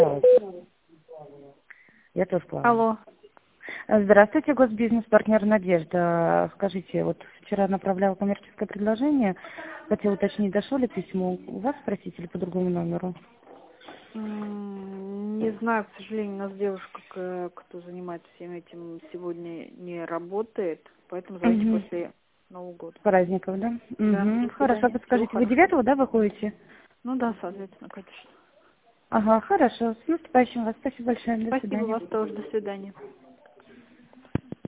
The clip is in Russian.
Я тоже плаваю. Алло. Здравствуйте, госбизнес-партнер Надежда. Скажите, вот вчера направляла коммерческое предложение, хотела уточнить, дошло ли письмо у вас спросить или по другому номеру? Не знаю, к сожалению, у нас девушка, кто занимается всем этим, сегодня не работает, поэтому звоните после Нового года. Праздников, да? Да, до Хорошо, свидания. подскажите, Всего вы хорошего. 9-го, да, выходите? Ну да, соответственно, конечно. Ага, хорошо. С наступающим вас. Спасибо большое. До Спасибо свидания. вас тоже. До свидания.